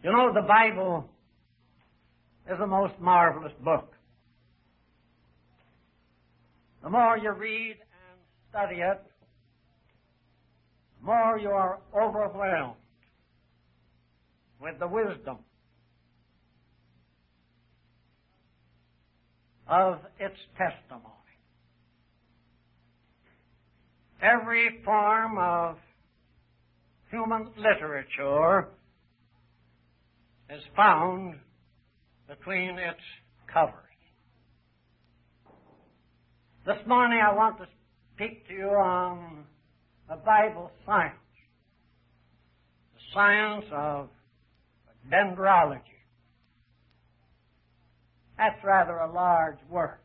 You know, the Bible is a most marvelous book. The more you read and study it, the more you are overwhelmed with the wisdom of its testimony. Every form of human literature is found between its covers. This morning I want to speak to you on the Bible science, the science of dendrology. That's rather a large word.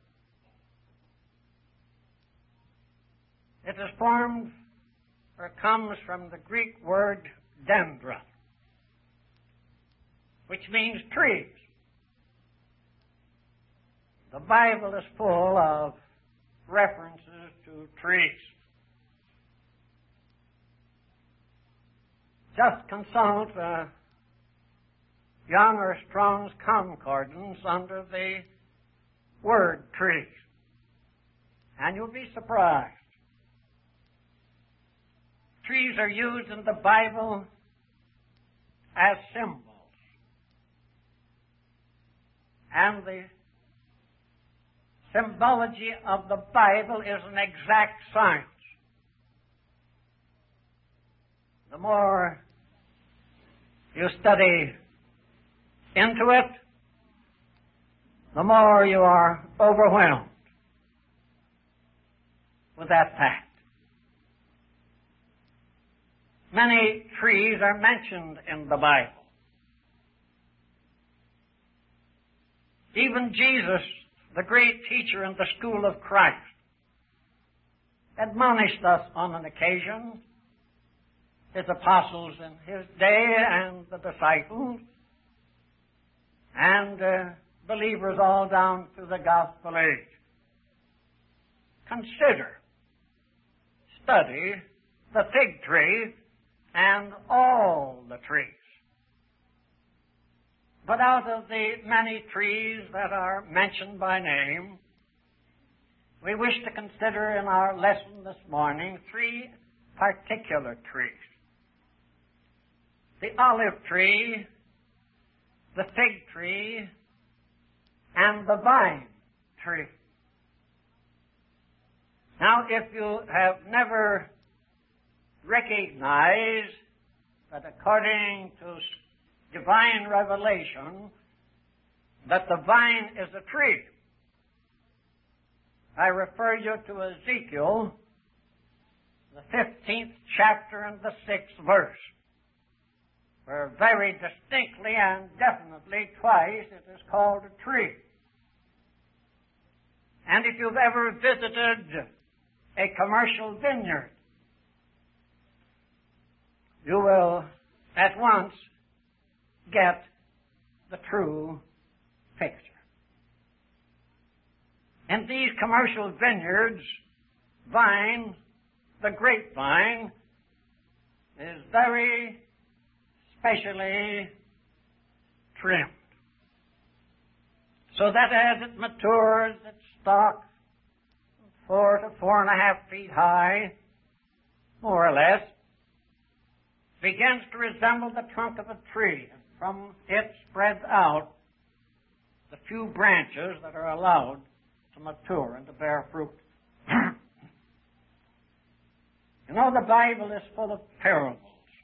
It is formed, or comes from the Greek word dendron, which means trees. The Bible is full of references to trees. Just consult Young or Strong's Concordance under the word trees, and you'll be surprised. Trees are used in the Bible as symbols, and the symbology of the Bible is an exact science. The more you study into it, the more you are overwhelmed with that fact. Many trees are mentioned in the Bible. Even Jesus, the great teacher in the school of Christ, admonished us on an occasion, his apostles in his day and the disciples, and believers all down through the gospel age. Consider, study the fig tree and all the trees. But out of the many trees that are mentioned by name, we wish to consider in our lesson this morning three particular trees: the olive tree, the fig tree, and the vine tree. Now, if you have never recognized that according to divine revelation that the vine is a tree, I refer you to Ezekiel, the 15th chapter and the 6th verse, where very distinctly and definitely twice it is called a tree. And if you've ever visited a commercial vineyard, you will at once get the true picture. In these commercial vineyards, vine, the grapevine, is very specially trimmed, so that as it matures, its stalk, 4 to 4.5 feet high, more or less, begins to resemble the trunk of a tree. And from it spreads out the few branches that are allowed to mature and to bear fruit. You know, the Bible is full of parables.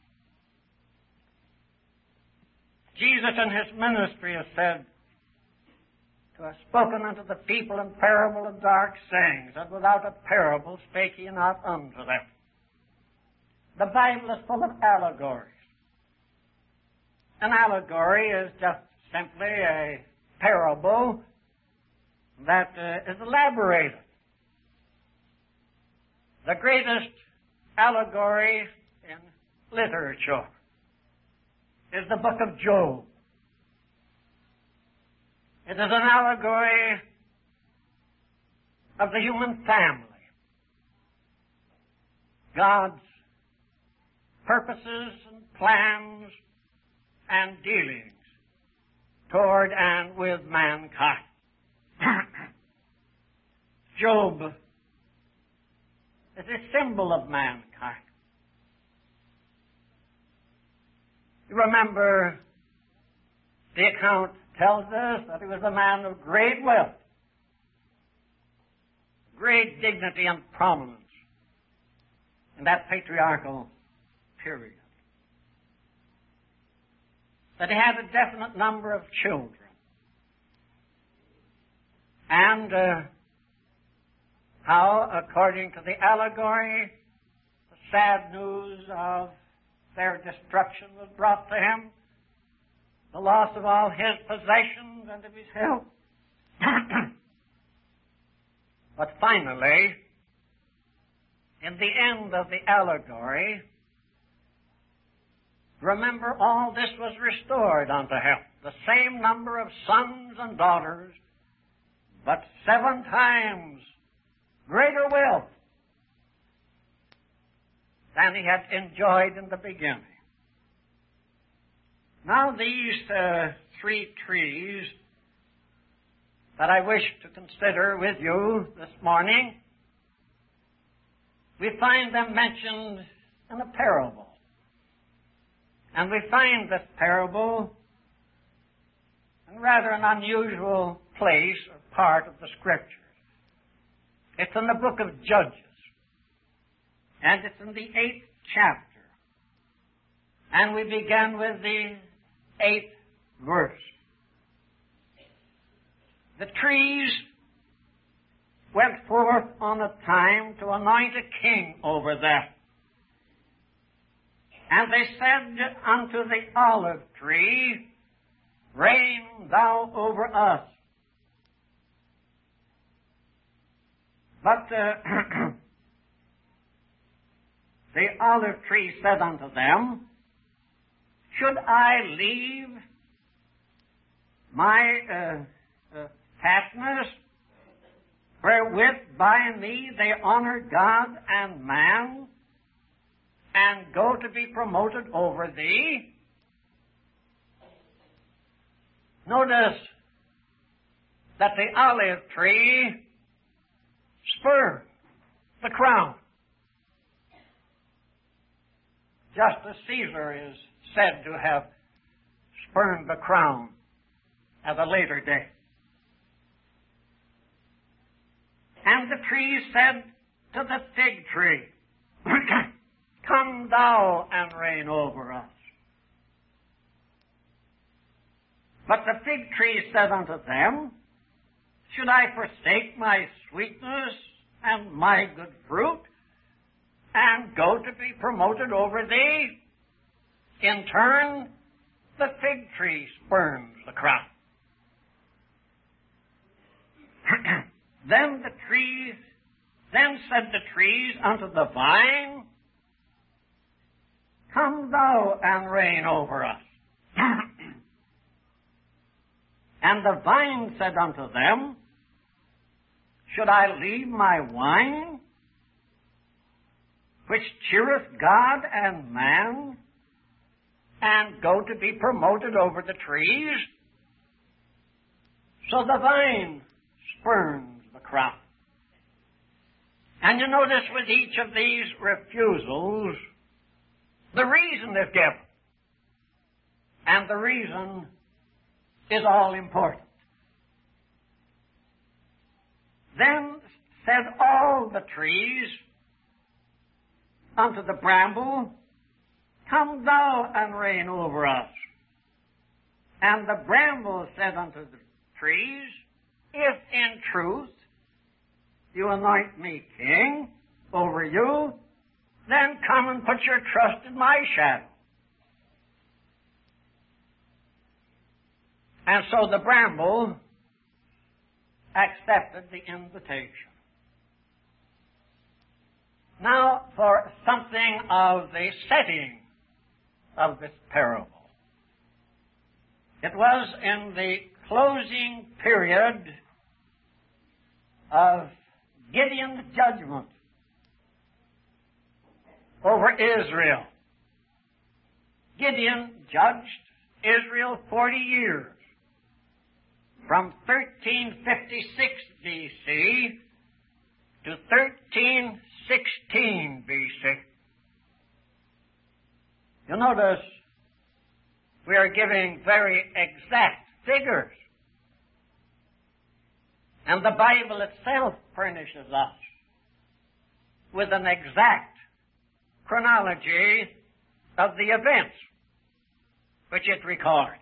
Jesus in his ministry has said, to have spoken unto the people in parable of dark sayings, and without a parable spake he not unto them. The Bible is full of allegories. An allegory is just simply a parable that is elaborated. The greatest allegory in literature is the book of Job. It is an allegory of the human family. God's purposes and plans and dealings toward and with mankind. Job is a symbol of mankind. You remember the account tells us that he was a man of great wealth, great dignity and prominence in that patriarchal period. That he had a definite number of children. And how, according to the allegory, the sad news of their destruction was brought to him, the loss of all his possessions and of his health. But finally, in the end of the allegory, remember, all this was restored unto him, the same number of sons and daughters, but 7 times greater wealth than he had enjoyed in the beginning. Now these 3 trees that I wish to consider with you this morning, we find them mentioned in a parable. And we find this parable in rather an unusual place or part of the Scriptures. It's in the book of Judges, and it's in the 8th chapter. And we begin with the 8th verse. The trees went forth on a time to anoint a king over them. And they said unto the olive tree, Reign thou over us. But the olive tree said unto them, Should I leave my fatness, wherewith by me they honor God and man, and go to be promoted over thee? Notice that the olive tree spurned the crown, just as Caesar is said to have spurned the crown at a later day. And the tree said to the fig tree, Come thou and reign over us. But the fig tree said unto them, Should I forsake my sweetness and my good fruit, and go to be promoted over thee? In turn, the fig tree spurns the crown. Then said the trees unto the vine, Come thou and reign over us. And the vine said unto them, Should I leave my wine, which cheereth God and man, and go to be promoted over the trees? So the vine spurns the crown. And you notice with each of these refusals, the reason is given. And the reason is all important. Then said all the trees unto the bramble, Come thou and reign over us. And the bramble said unto the trees, If in truth you anoint me king over you, then come and put your trust in my shadow. And so the bramble accepted the invitation. Now for something of the setting of this parable. It was in the closing period of Gideon's judgment over Israel. Gideon judged Israel 40 years, from 1356 B.C. to 1316 B.C. You'll notice we are giving very exact figures. And the Bible itself furnishes us with an exact chronology of the events which it records.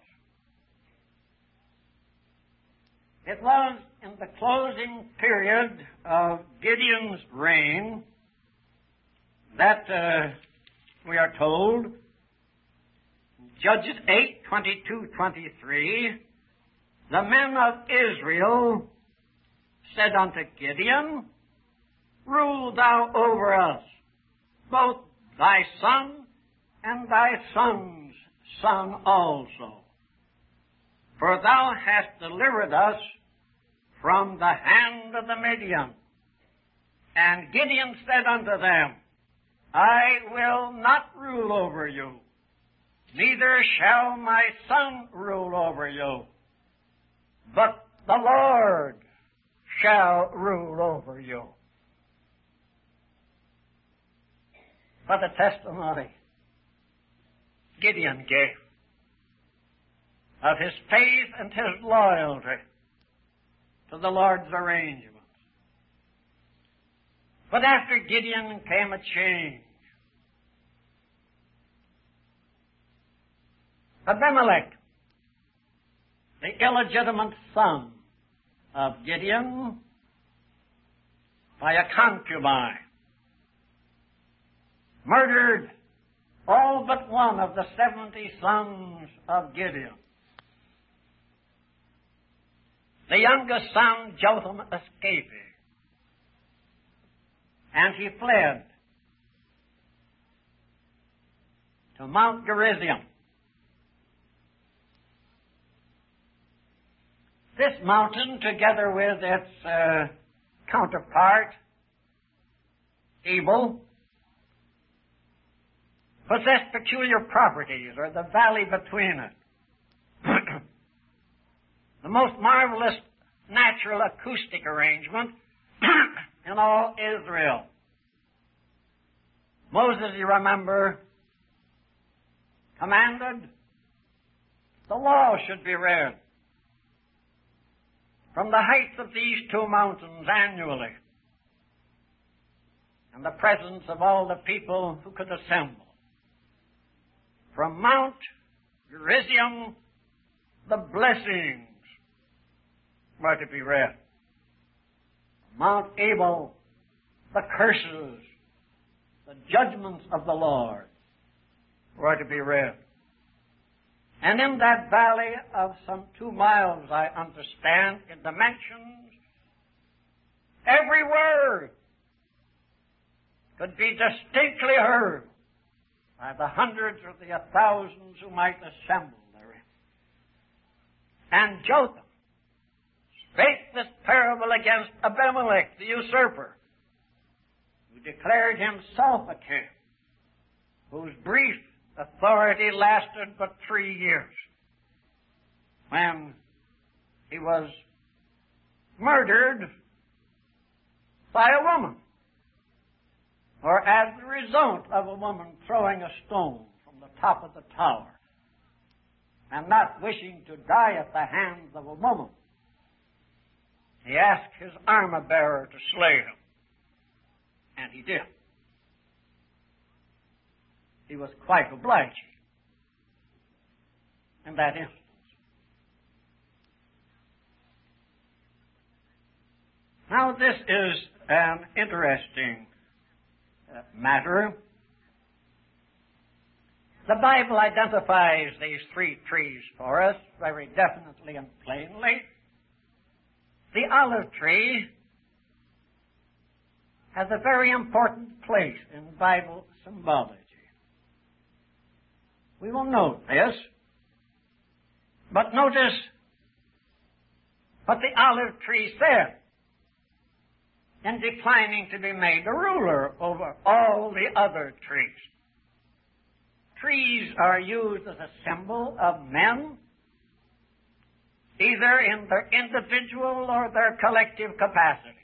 It was in the closing period of Gideon's reign that we are told, Judges 8:22-23, the men of Israel said unto Gideon, Rule thou over us, both thy son and thy son's son also. For thou hast delivered us from the hand of the Midian. And Gideon said unto them, I will not rule over you, neither shall my son rule over you, but the Lord shall rule over you. What a testimony Gideon gave of his faith and his loyalty to the Lord's arrangements. But after Gideon came a change. Abimelech, the illegitimate son of Gideon, by a concubine, murdered all but one of the 70 sons of Gideon. The youngest son, Jotham, escaping, and he fled to Mount Gerizim. This mountain, together with its counterpart, Ebal, possessed peculiar properties, or the valley between it. The most marvelous natural acoustic arrangement in all Israel. Moses, you remember, commanded the law should be read from the heights of these two mountains annually, in the presence of all the people who could assemble. From Mount Gerizim, the blessings were to be read. Mount Ebal, the curses, the judgments of the Lord were to be read. And in that valley of some 2 miles, I understand, in dimensions, every word could be distinctly heard by the hundreds or the thousands who might assemble therein. And Jotham spake this parable against Abimelech, the usurper, who declared himself a king, whose brief authority lasted but 3 years, when he was murdered by a woman, or as the result of a woman throwing a stone from the top of the tower, and not wishing to die at the hands of a woman, he asked his armor-bearer to slay him, and he did. He was quite obliging in that instance. Now, this is an interesting matter. The Bible identifies these 3 trees for us very definitely and plainly. The olive tree has a very important place in Bible symbology. We will note this, but notice what the olive tree said in declining to be made a ruler over all the other trees. trees are used as a symbol of men, either in their individual or their collective capacity.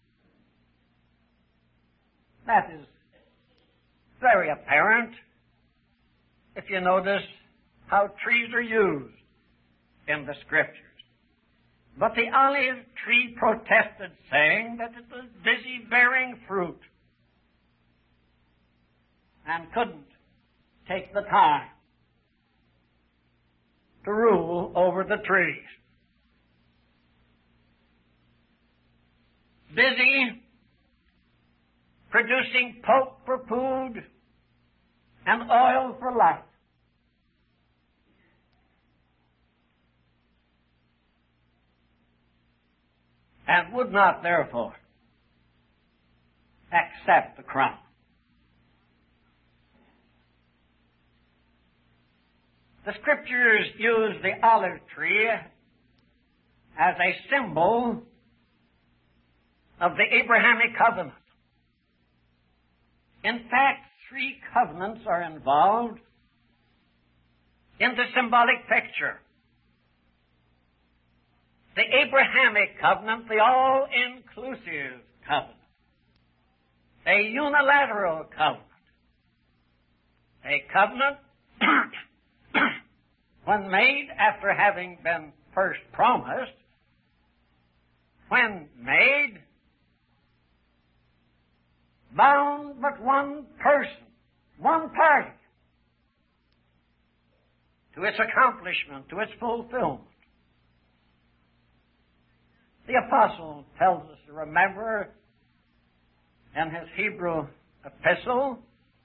That is very apparent if you notice how trees are used in the Scriptures. But the olive tree protested, saying that it was busy bearing fruit and couldn't take the time to rule over the trees. Busy producing pulp for food and oil for life. And would not, therefore, accept the crown. The Scriptures use the olive tree as a symbol of the Abrahamic covenant. In fact, 3 covenants are involved in the symbolic picture. The Abrahamic covenant, the all-inclusive covenant, a unilateral covenant, a covenant when made after having been first promised, when made, bound but one person, one party, to its accomplishment, to its fulfillment. The apostle tells us to remember in his Hebrew epistle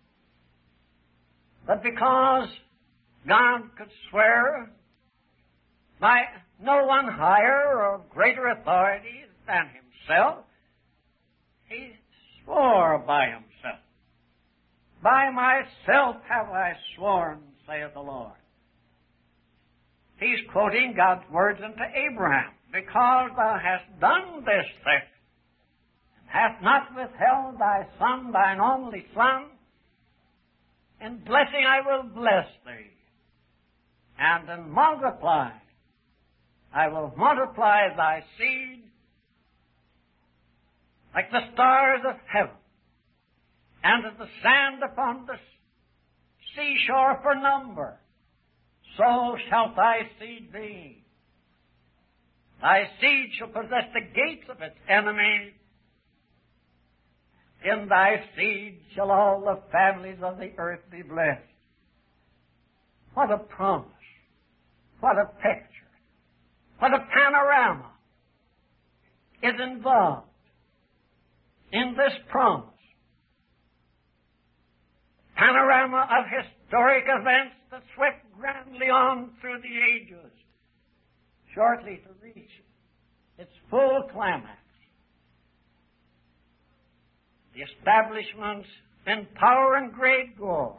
that because God could swear by no one higher or greater authority than himself, he swore by himself. By myself have I sworn, saith the Lord. He's quoting God's words unto Abraham. Because thou hast done this thing, and hast not withheld thy son, thine only son, in blessing I will bless thee, and in multiplying I will multiply thy seed like the stars of heaven, and as the sand upon the seashore for number, so shall thy seed be. Thy seed shall possess the gates of its enemies. In thy seed shall all the families of the earth be blessed. What a promise. What a picture. What a panorama is involved in this promise. Panorama of historic events that swept grandly on through the ages, shortly to reach its full climax. The establishment in power and great glory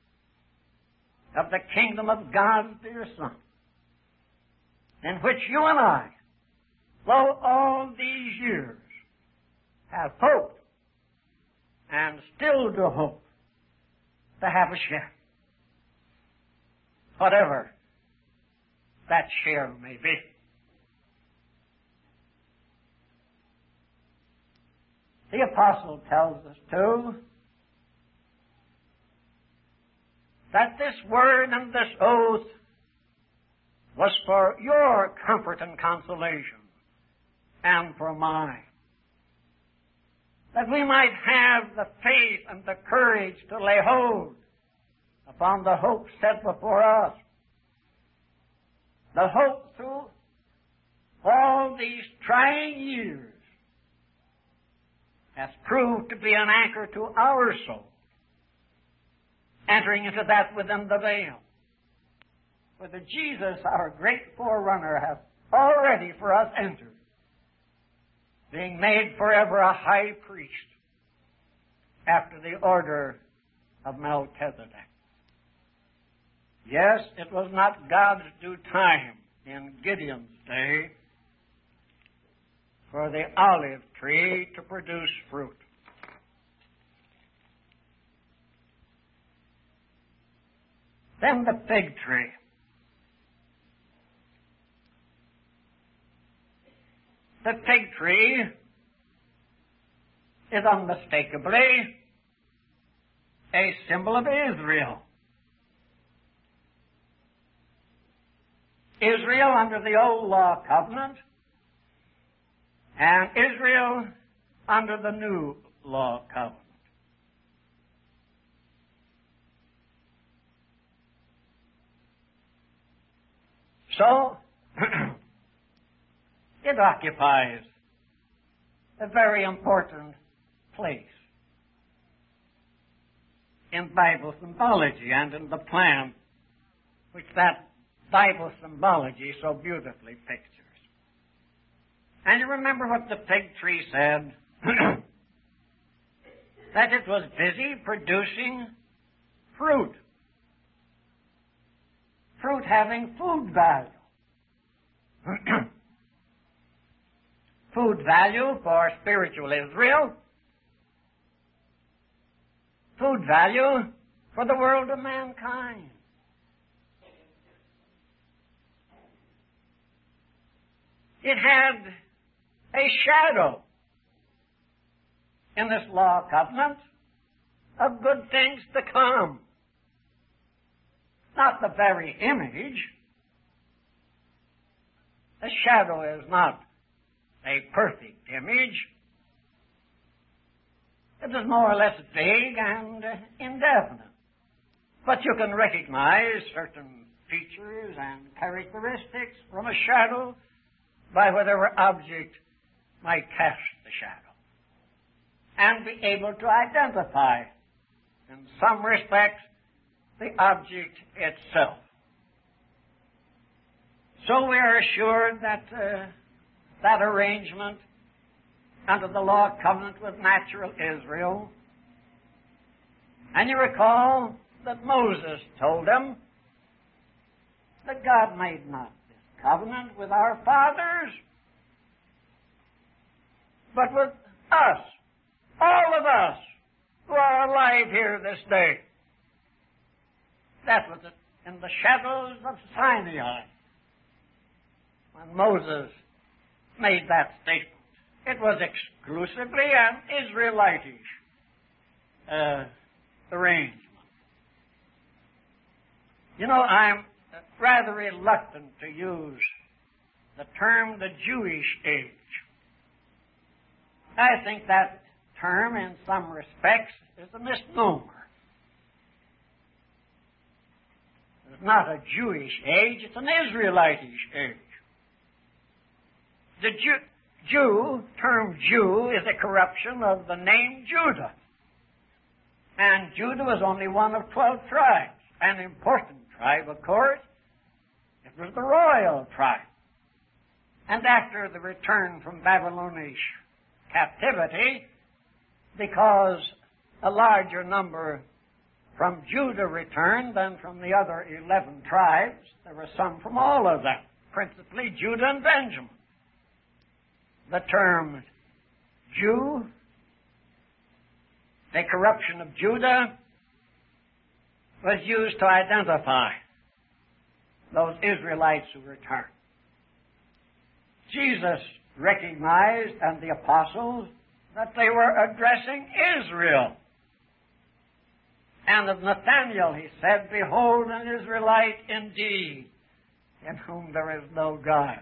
of the kingdom of God's dear Son, in which you and I, though all these years, have hoped and still do hope to have a share. Whatever that share may be. The apostle tells us, too, that this word and this oath was for your comfort and consolation, and for mine. That we might have the faith and the courage to lay hold upon the hope set before us. The hope through all these trying years has proved to be an anchor to our soul, entering into that within the veil, whether Jesus, our great forerunner, hath already for us entered, being made forever a high priest after the order of Melchizedek. Yes, it was not God's due time in Gideon's day for the olive tree to produce fruit. Then the fig tree. The fig tree is unmistakably a symbol of Israel. Israel under the old law covenant, and Israel under the new law covenant. So, it occupies a very important place in Bible symbology and in the plan which that Bible symbology so beautifully pictures. And you remember what the fig tree said? That it was busy producing fruit. Fruit having food value. Food value for spiritual Israel. Food value for the world of mankind. It had a shadow in this law covenant of good things to come. Not the very image. The shadow is not a perfect image. It is more or less vague and indefinite. But you can recognize certain features and characteristics from a shadow by whatever object might cast the shadow, and be able to identify, in some respects, the object itself. So we are assured that that arrangement under the law covenant with natural Israel, and you recall that Moses told them that God made not this covenant with our fathers, but with us, all of us who are alive here this day. That was in the shadows of Sinai when Moses made that statement. It was exclusively an Israelitish arrangement. You know, I'm rather reluctant to use the term the Jewish age. I think that term, in some respects, is a misnomer. It's not a Jewish age, it's an Israelitish age. The term Jew is a corruption of the name Judah. And Judah was only one of 12 tribes. An important tribe, of course. It was the royal tribe. And after the return from Babylonish captivity, because a larger number from Judah returned than from the other 11 tribes, there were some from all of them, principally Judah and Benjamin. The term Jew, a corruption of Judah, was used to identify those Israelites who returned. Jesus recognized, and the apostles, that they were addressing Israel. And of Nathanael he said, "Behold, an Israelite indeed, in whom there is no guile."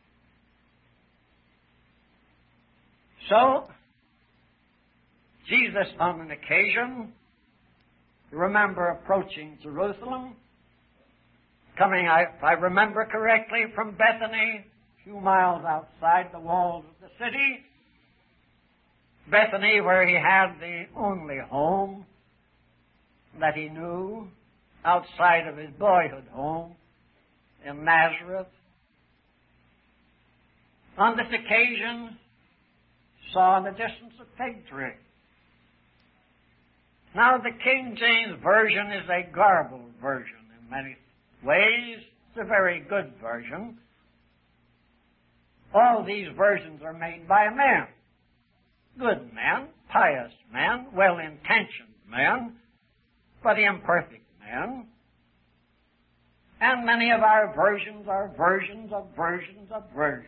So, Jesus, on an occasion, you remember approaching Jerusalem, coming, if I remember correctly, from Bethany, a few miles outside the walls of the city. Bethany, where he had the only home that he knew, outside of his boyhood home in Nazareth. On this occasion, saw in the distance a fig tree. Now, the King James Version is a garbled version in many ways. It's a very good version. All these versions are made by men. Good men, pious men, well-intentioned men, but imperfect men. And many of our versions are versions of versions of versions.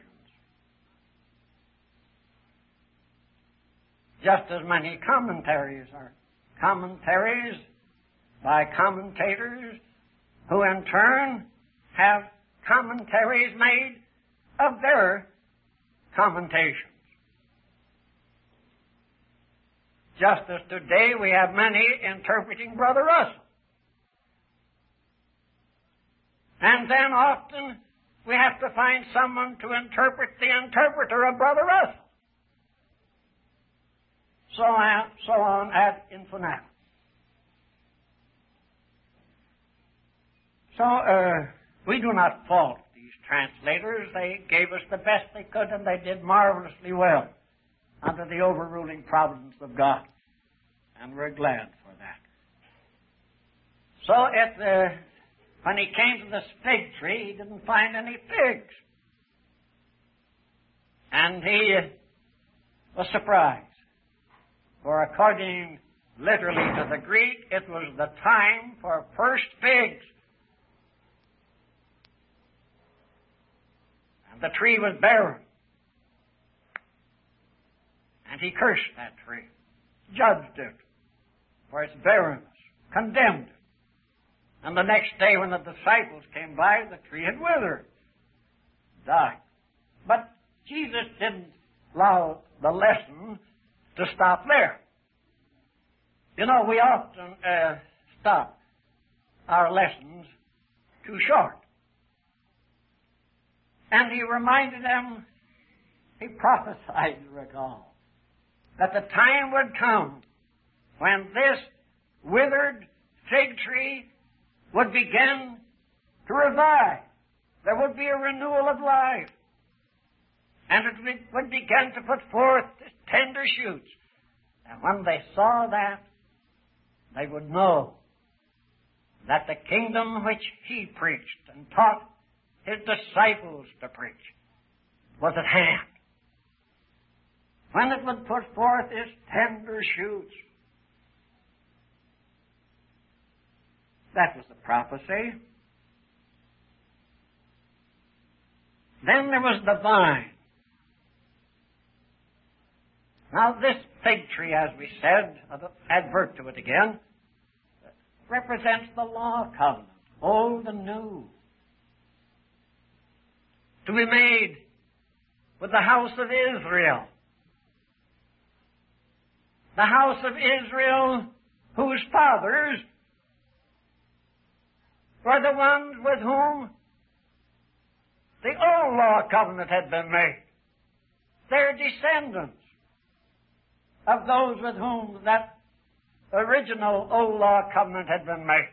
Just as many commentaries are commentaries by commentators who in turn have commentaries made of their commentations. Just as today we have many interpreting Brother Russell. And then often we have to find someone to interpret the interpreter of Brother Russell. So on ad infinitum. So we do not fault these translators. They gave us the best they could, and they did marvelously well under the overruling providence of God. And we're glad for that. So when he came to this fig tree, he didn't find any figs. And he was surprised. For according literally to the Greek, it was the time for first figs. And the tree was barren. And he cursed that tree, judged it for its barrenness, condemned it. And the next day when the disciples came by, the tree had withered, died. But Jesus didn't allow the lesson to stop there. You know, we often stop our lessons too short. And he reminded them, he prophesied, recall, that the time would come when this withered fig tree would begin to revive. There would be a renewal of life. And it would begin to put forth tender shoots. And when they saw that, they would know that the kingdom which he preached and taught his disciples to preach was at hand. When it would put forth its tender shoots. That was the prophecy. Then there was the vine. Now this fig tree, as we said, I'll advert to it again, represents the law covenant, old and new, to be made with the house of Israel. The house of Israel, whose fathers were the ones with whom the old law covenant had been made. Their descendants of those with whom that original old law covenant had been made.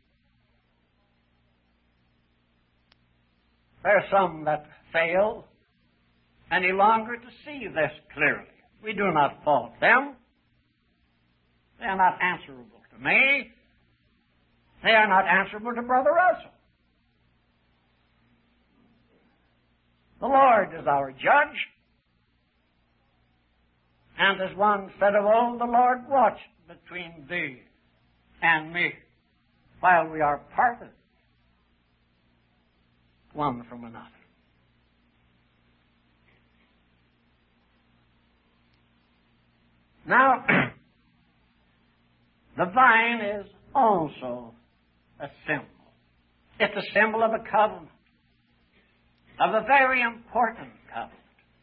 There are some that fail any longer to see this clearly. We do not fault them. They are not answerable to me. They are not answerable to Brother Russell. The Lord is our judge. And as one said of old, the Lord watched between thee and me while we are parted one from another. Now, the vine is also a symbol. It's a symbol of a covenant, of a very important covenant,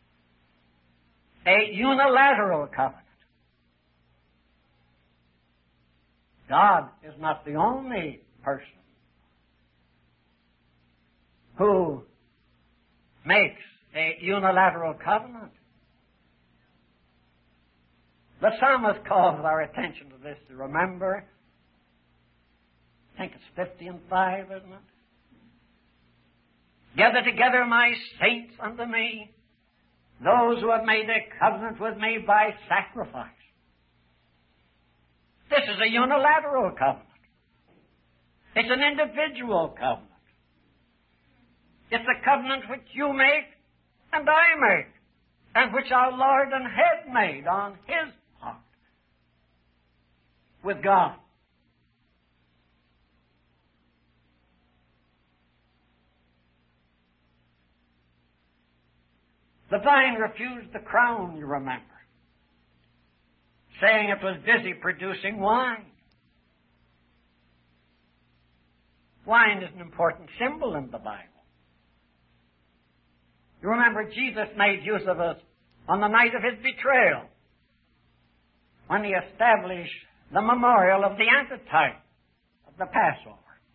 a unilateral covenant. God is not the only person who makes a unilateral covenant. The psalmist calls our attention to this to remember. I think it's 50 and 5, isn't it? Gather together my saints unto me, those who have made a covenant with me by sacrifice. This is a unilateral covenant. It's an individual covenant. It's a covenant which you make and I make, and which our Lord and Head made on His part with God. The vine refused the crown, you remember, saying it was busy producing wine. Wine is an important symbol in the Bible. You remember Jesus made use of it on the night of his betrayal, when he established the memorial of the antitype of the Passover.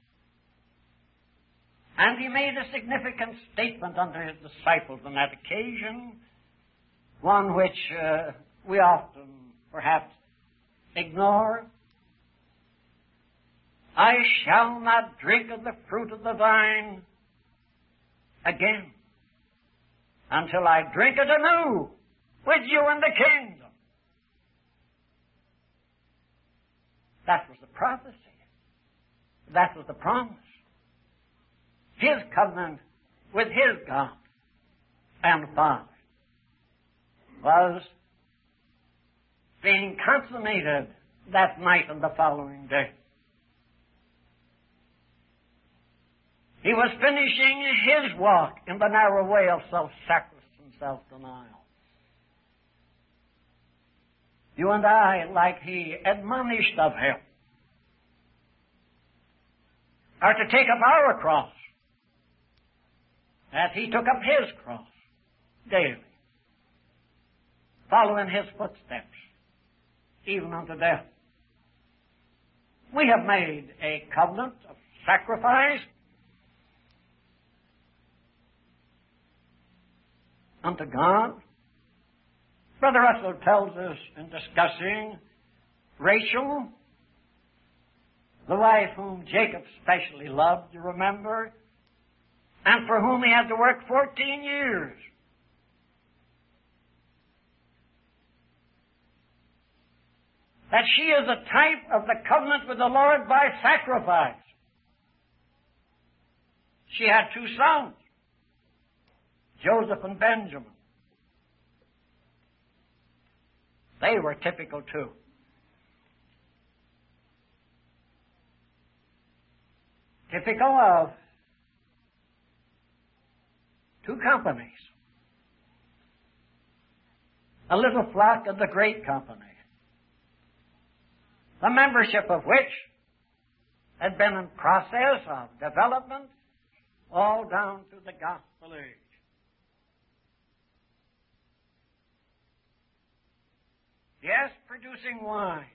And he made a significant statement unto his disciples on that occasion, one which we often perhaps ignore. I shall not drink of the fruit of the vine again until I drink it anew with you in the kingdom. That was the prophecy. That was the promise. His covenant with his God and Father was being consummated that night and the following day. He was finishing his walk in the narrow way of self-sacrifice and self-denial. You and I, like he, admonished of him, are to take up our cross, as he took up his cross daily, following his footsteps, even unto death. We have made a covenant of sacrifice unto God. Brother Russell tells us in discussing Rachel, the wife whom Jacob specially loved, you remember, and for whom he had to work 14 years. That she is a type of the covenant with the Lord by sacrifice. She had 2 sons, Joseph and Benjamin. They were typical too. Typical of 2 companies. A little flock of the great company, the membership of which had been in process of development all down to the gospel age. Yes, producing wine.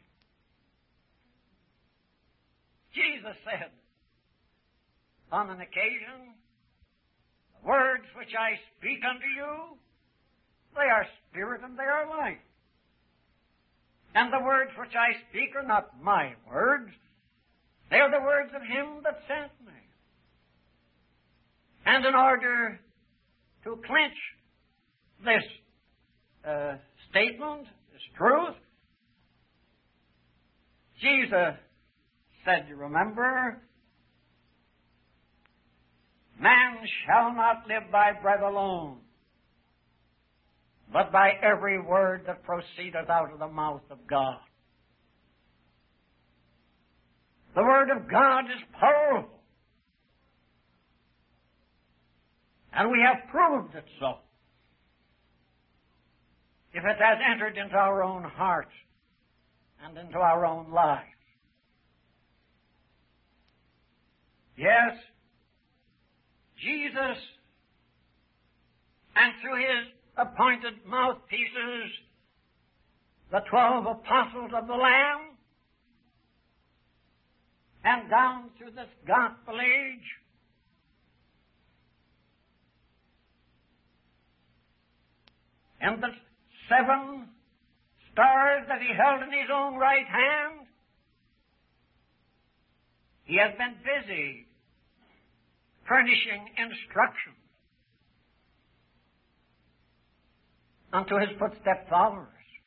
Jesus said on an occasion, the words which I speak unto you, they are spirit and they are life. And the words which I speak are not my words, they are the words of him that sent me. And in order to clinch this statement, this truth, Jesus said, you remember, man shall not live by bread alone, but by every word that proceedeth out of the mouth of God. The Word of God is powerful. And we have proved it so. If it has entered into our own hearts and into our own lives. Yes, Jesus, and through his appointed mouthpieces, the 12 apostles of the Lamb, and down through this gospel age, and the 7 stars that he held in his own right hand, he has been busy furnishing instruction unto his footstep followers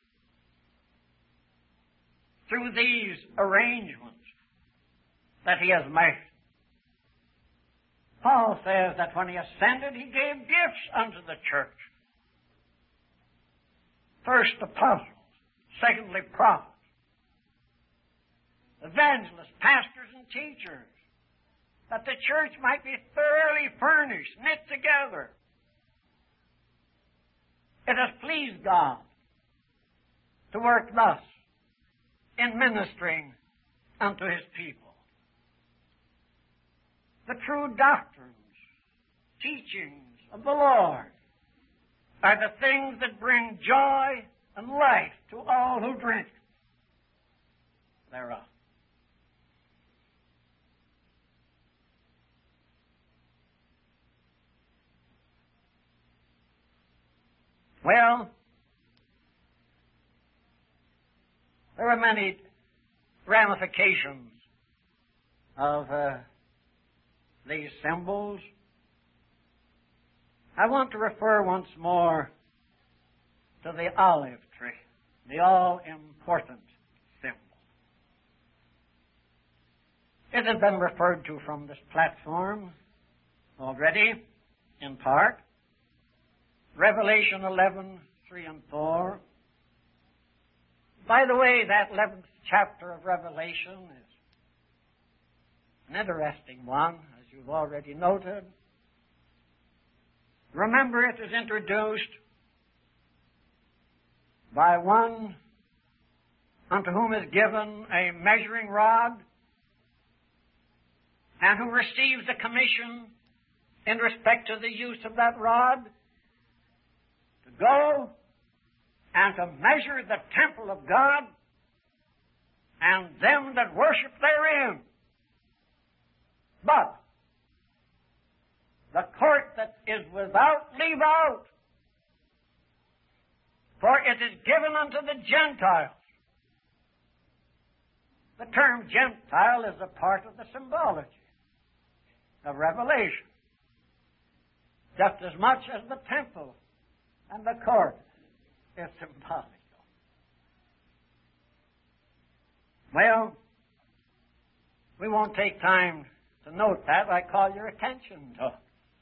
through these arrangements that he has made. Paul says that when he ascended, he gave gifts unto the church. First, apostles. Secondly, prophets. Evangelists, pastors, and teachers. That the church might be thoroughly furnished, knit together, It has pleased God to work thus in ministering unto His people. The true doctrines, teachings of the Lord are the things that bring joy and life to all who drink thereof. Well, there are many ramifications of these symbols. I want to refer once more to the olive tree, the all-important symbol. It has been referred to from this platform already, in part. Revelation 11:3 and 4. By the way, that 11th chapter of Revelation is an interesting one, as you've already noted. Remember, it is introduced by one unto whom is given a measuring rod and who receives a commission in respect to the use of that rod to go and to measure the temple of God and them that worship therein. But the court that is without, leave out, for it is given unto the Gentiles. The term Gentile is a part of the symbology of Revelation, just as much as the temple and the court is symbolical. Well, we won't take time to note that. I call your attention to it.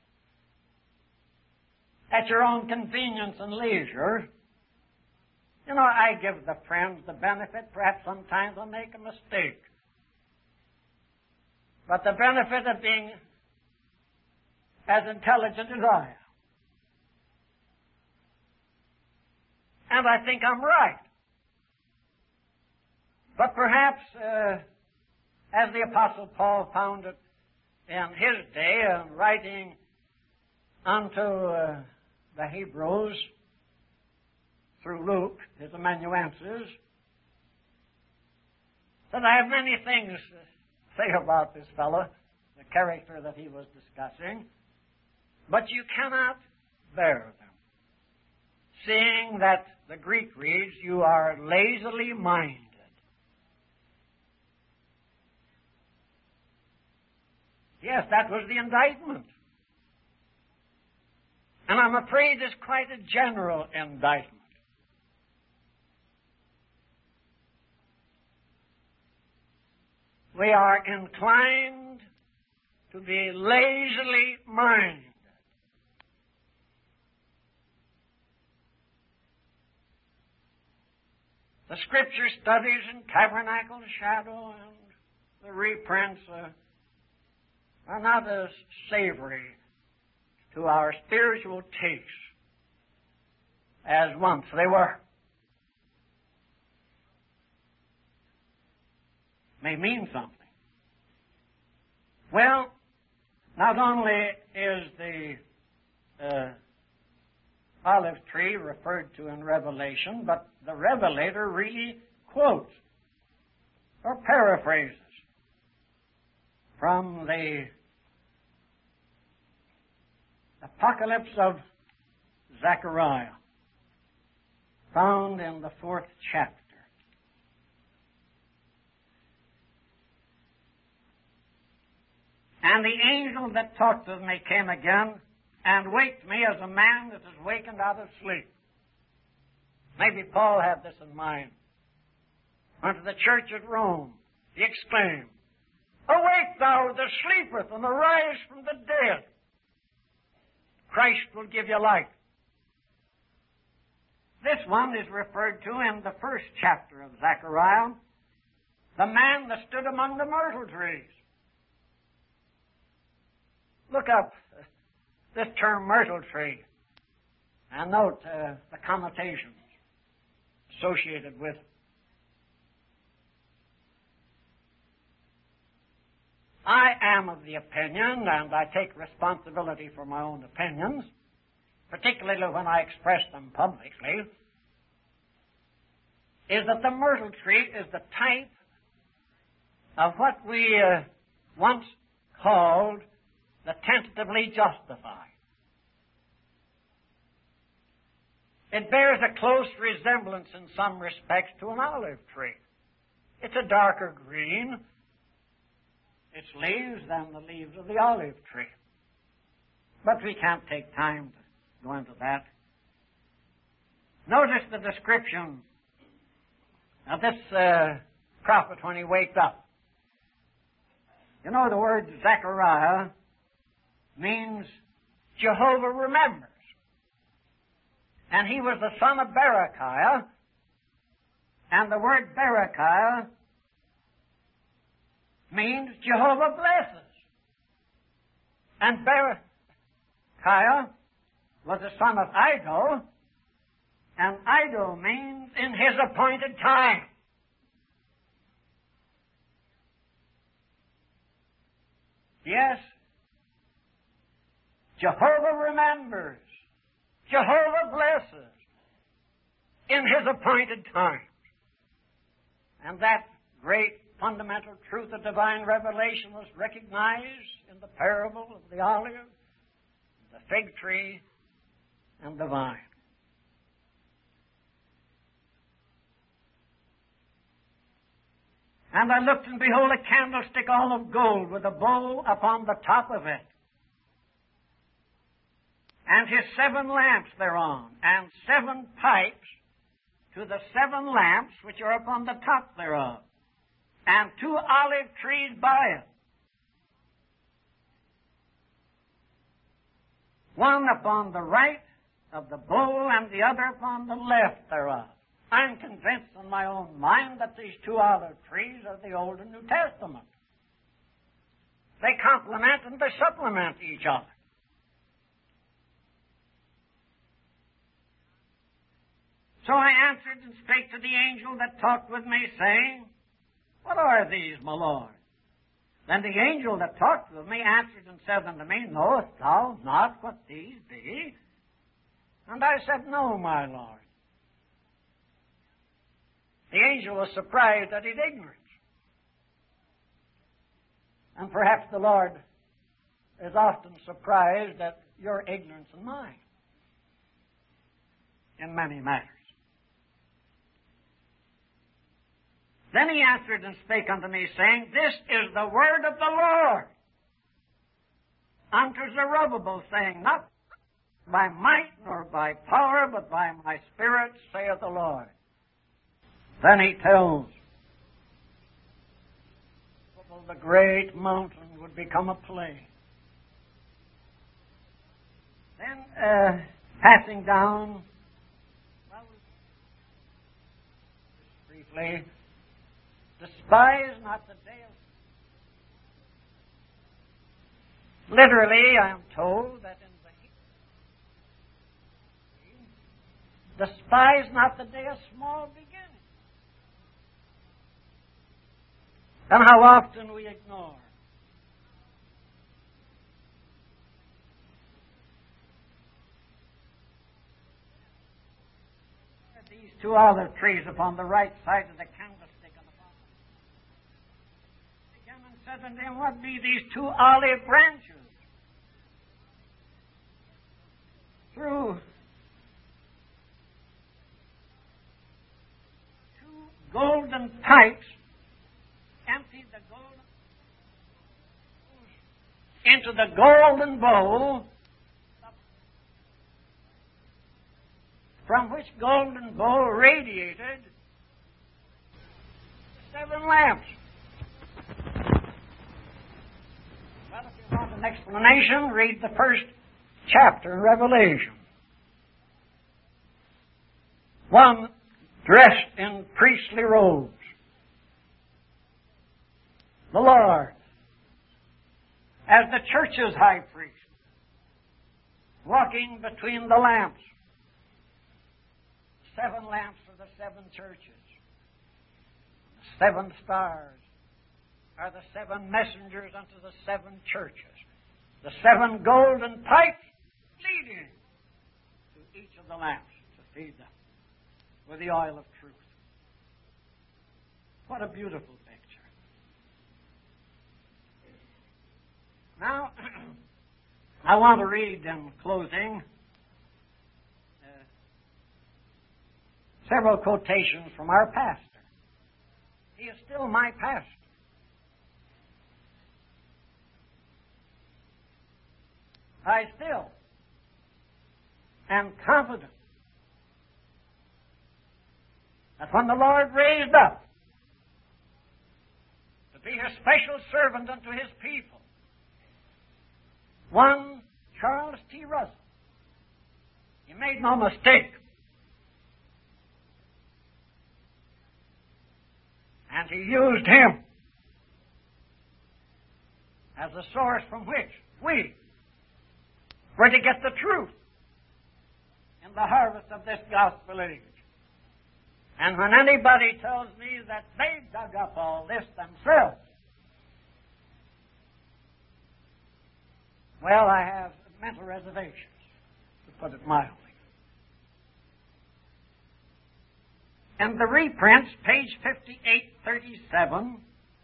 At your own convenience and leisure, you know, I give the friends the benefit. Perhaps sometimes I'll make a mistake. But the benefit of being as intelligent as I am. And I think I'm right. But perhaps, as the Apostle Paul found it in his day, writing unto the Hebrews through Luke, his amanuensis, that I have many things to say about this fellow, the character that he was discussing, but you cannot bear them, seeing that the Greek reads, you are lazily minded. Yes, that was the indictment. And I'm afraid it's quite a general indictment. We are inclined to be lazily minded. The Scripture studies in tabernacle shadow and the reprints are not as savory to our spiritual tastes as once they were. May mean something. Well, not only is the olive tree referred to in Revelation, but the Revelator really quotes or paraphrases from the Apocalypse of Zechariah, found in the 4th chapter. And the angel that talked with me came again and waked me as a man that is wakened out of sleep. Maybe Paul had this in mind. Unto the church at Rome, he exclaimed, Awake thou that sleepeth, and arise from the dead. Christ will give you light. This one is referred to in the 1st chapter of Zechariah, the man that stood among the myrtle trees. Look up this term myrtle tree And note the connotations associated with it. I am of the opinion, and I take responsibility for my own opinions, particularly when I express them publicly, is that the myrtle tree is the type of what we once called the tentatively justified. It bears a close resemblance in some respects to an olive tree. It's a darker green, its leaves than the leaves of the olive tree. But we can't take time to go into that. Notice the description of this prophet when he waked up. You know, the word Zechariah means Jehovah remembers. And he was the son of Berechiah, and the word Berechiah means Jehovah blesses. And Berechiah was the son of Iddo, and Iddo means in his appointed time. Yes, Jehovah remembers. Jehovah blesses in his appointed time. And that great fundamental truth of divine revelation was recognized in the parable of the olive, the fig tree, and the vine. And I looked, and behold, a candlestick all of gold, with a bowl upon the top of it, and his 7 lamps thereon, and 7 pipes to the 7 lamps which are upon the top thereof, and 2 olive trees by it, one upon the right of the bowl, and the other upon the left thereof. I'm convinced in my own mind that these 2 olive trees are the Old and New Testament. They complement and they supplement each other. So I answered and spake to the angel that talked with me, saying, What are these, my Lord? Then the angel that talked with me answered and said unto me, Knowest thou not what these be? And I said, No, my Lord. The angel was surprised at his ignorance. And perhaps the Lord is often surprised at your ignorance and mine in many matters. Then he answered and spake unto me, saying, This is the word of the Lord unto Zerubbabel, saying, Not by might nor by power, but by my Spirit, saith the Lord. Then he tells the great mountain would become a plain. Then, passing down, briefly, despise not the day of... Literally, I am told that in the despise not the day of small beginning. And how often we ignore. These 2 olive trees upon the right side of the candlestick on the bottom. Again, and said unto him, What be these 2 olive branches? Through 2 golden pipes emptied the golden into the golden bowl, from which golden bowl radiated 7 lamps. Well, if you want an explanation, read the first chapter in Revelation. One dressed in priestly robes. The Lord, as the church's high priest, walking between the lamps, 7 lamps are the 7 churches. The 7 stars are the 7 messengers unto the 7 churches. The 7 golden pipes leading to each of the lamps to feed them with the oil of truth. What a beautiful picture. Now, I want to read in closing several quotations from our pastor. He is still my pastor. I still am confident that when the Lord raised up to be a special servant unto His people, one Charles T. Russell, he made no mistake. And He used him as a source from which we were to get the truth in the harvest of this gospel age. And when anybody tells me that they dug up all this themselves, well, I have mental reservations, to put it mildly. In the reprints, page 5837,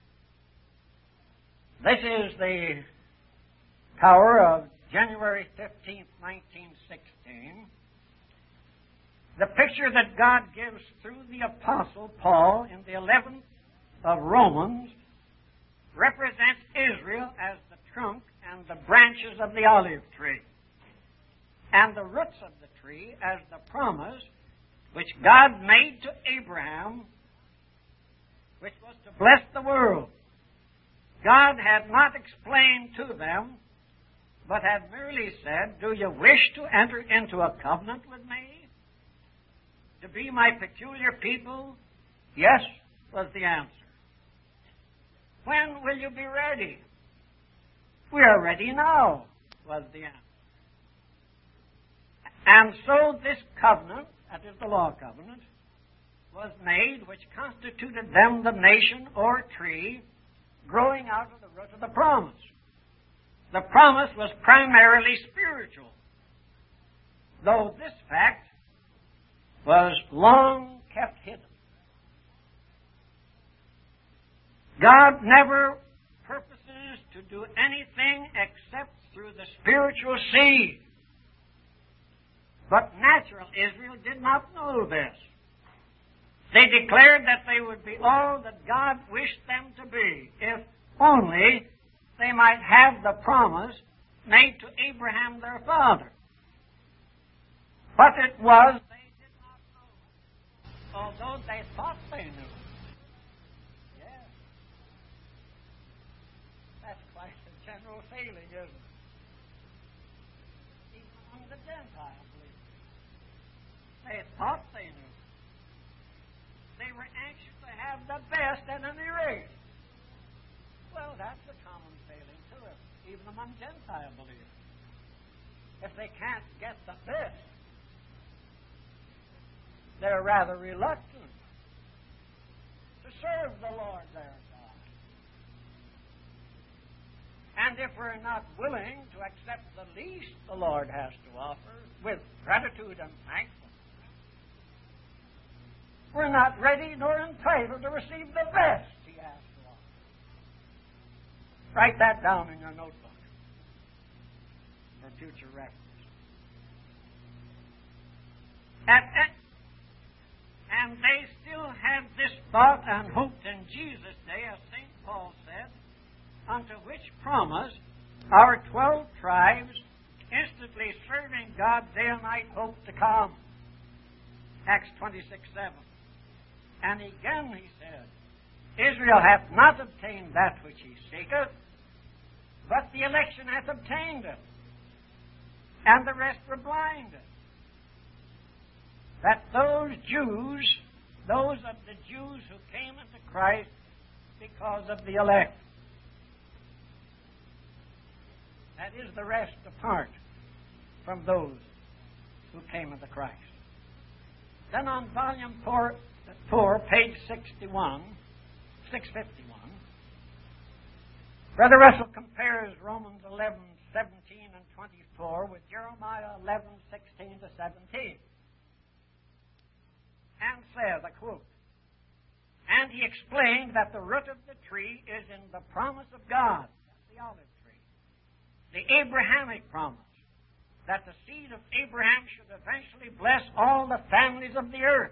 this is the Tower of January 15th, 1916. The picture that God gives through the Apostle Paul in the 11th of Romans represents Israel as the trunk and the branches of the olive tree, and the roots of the tree as the promise which God made to Abraham, which was to bless the world. God had not explained to them, but had merely said, "Do you wish to enter into a covenant with me? To be my peculiar people?" "Yes," was the answer. "When will you be ready?" "We are ready now," was the answer. And so this covenant, that is the law covenant, was made, which constituted them the nation or tree growing out of the root of the promise. The promise was primarily spiritual, though this fact was long kept hidden. God never purposes to do anything except through the spiritual seed. But natural Israel did not know this. They declared that they would be all that God wished them to be, if only they might have the promise made to Abraham their father. What it was, they did not know, although they thought they knew. Yes. That's quite a general feeling, isn't it? Even among the Gentiles. They thought they knew. They were anxious to have the best at any rate. Well, that's a common failing, too, even among Gentile believers. If they can't get the best, they're rather reluctant to serve the Lord their God. And if we're not willing to accept the least the Lord has to offer with gratitude and thankfulness, we're not ready nor entitled to receive the best He has to offer. Write that down in your notebook for future reference. And they still had this thought and hoped in Jesus' day, as St. Paul said, unto which promise our 12 tribes, instantly serving God day and night, hope to come. Acts 26:7. And again he said, Israel hath not obtained that which he seeketh, but the election hath obtained it, and the rest were blinded. That those of the Jews who came into Christ because of the elect, that is the rest apart from those who came into Christ. Then on volume 4, page 651, Brother Russell compares Romans 11:17 and 24 with Jeremiah 11:16 to 17. And says, I quote, "And he explained that the root of the tree is in the promise of God," that's the olive tree, the Abrahamic promise, that the seed of Abraham should eventually bless all the families of the earth.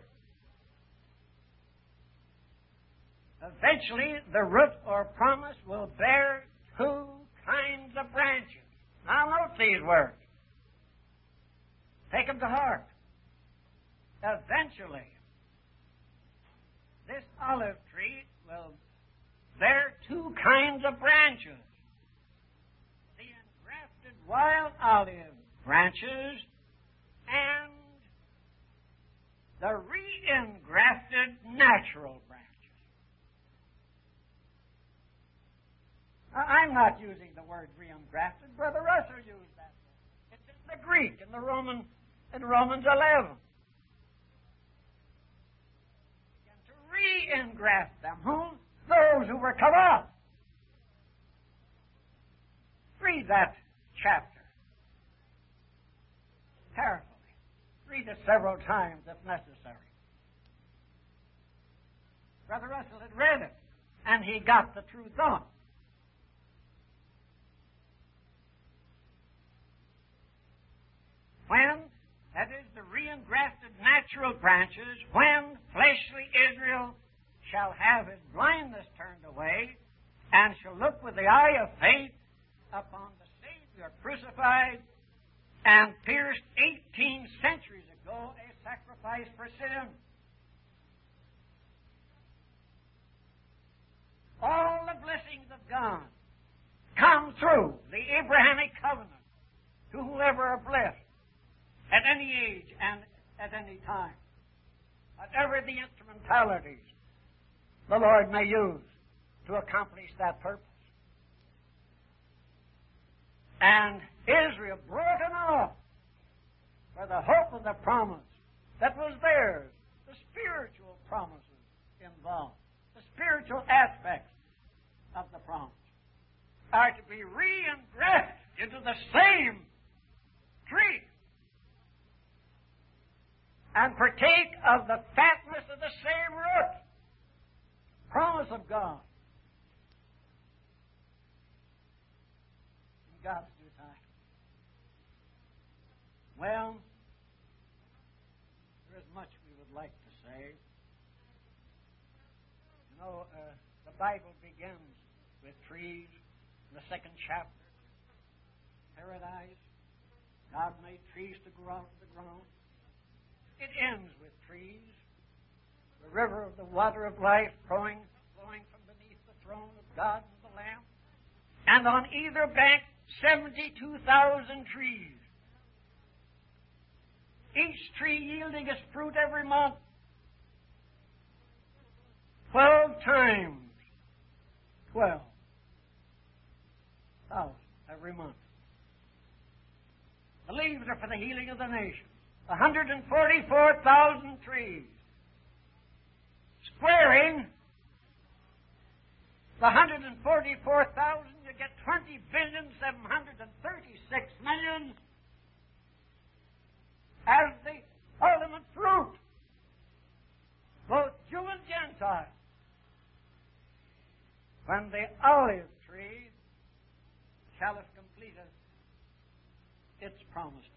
Eventually, the root or promise will bear two kinds of branches. Now, note these words. Take them to heart. Eventually, this olive tree will bear two kinds of branches. The engrafted wild olive branches and the re-engrafted natural branches. Now, I'm not using the word re-engrafted. Brother Russell used that word. It's in the Greek, in Romans 11. And to re-engraft them. Whom? Those who were cut off. Read that chapter carefully. Read it several times if necessary. Brother Russell had read it, and he got the true thought. When, that is, the re-engrafted natural branches, when fleshly Israel shall have his blindness turned away, and shall look with the eye of faith upon the Savior crucified and pierced 18 centuries ago, a sacrifice for sin. All the blessings of God come through the Abrahamic covenant to whoever are blessed at any age and at any time, whatever the instrumentalities the Lord may use to accomplish that purpose. And Israel broken off for the hope of the promise that was theirs, the spiritual promises involved, the spiritual aspects of the promise, are to be re-engrafted into the same tree and partake of the fatness of the same root. Promise of God. In God's due time. Well, there is much we would like to say. You know, the Bible begins with trees in the second chapter. Paradise. God made trees to grow out of the ground. It ends with trees. The river of the water of life flowing from beneath the throne of God and the Lamb. And on either bank, 72,000 trees. Each tree yielding its fruit every month. 12 times 12,000 every month. The leaves are for the healing of the nation. 144,000 trees. Squaring the 144,000, you get 20,736,000,000 as the ultimate fruit, both Jew and Gentile. When the olive tree shall have completed its promise.